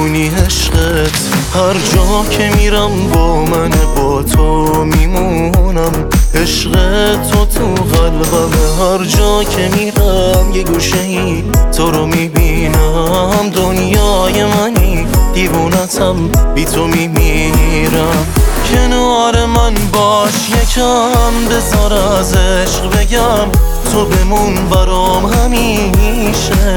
میدونی عشقت هر جا که میرم با من، با تو میمونم. عشق تو قلبم، هر جا که میرم یه گوشه ای تو رو میبینم. دنیای منی، دیوونتم، بی تو میمیرم. کنار من باش یکم، بذار از عشق بگم. تو بمون برام همیشه،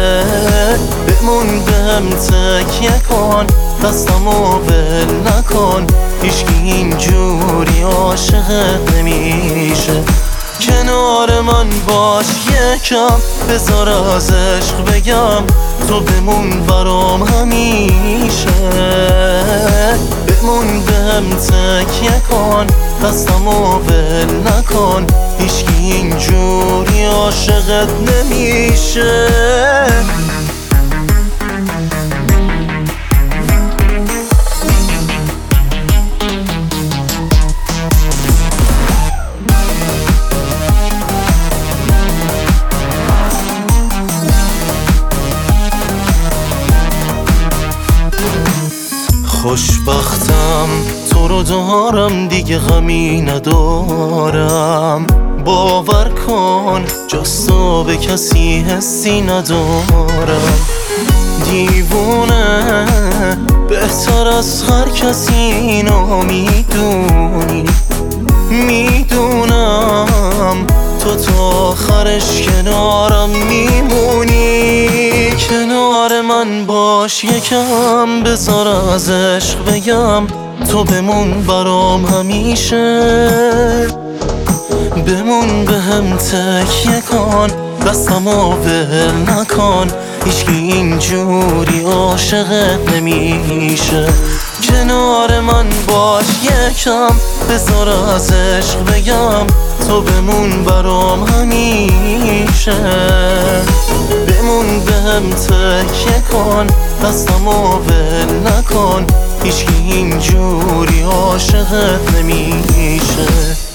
بمون بهم تکیه کن، دستمو ول نکن. هیچکی اینجوری عاشقت نمیشه. کنار من باش یکم، بذار از عشق بگم. تو بمون برام همیشه، بمون بهم تکیه کن، دستمو ول نکن. هیچکی اینجوری عاشقت نمیشه. خوشبختم تو رو دارم، دیگه غمی ندارم. باور کن جز تو به کسی حسی ندارم. دیوونه بهتر از هر کسی اینو میدونی. میدونم تو آخرش کنارم میمونی. کنار من باش یکم، بذار از عشق بگم. تو بمون برام همیشه، بمون بهم تکیه کن، دستمو ول نکن. هیچکی اینجوری عاشقت نمیشه. کنار من باش یکم، بذار از عشق بگم. تو بمون برام همیشه، بمون بهم تکیه کن، دستمو ول نکن. هیچکی اینجوری عاشقت نمیشه.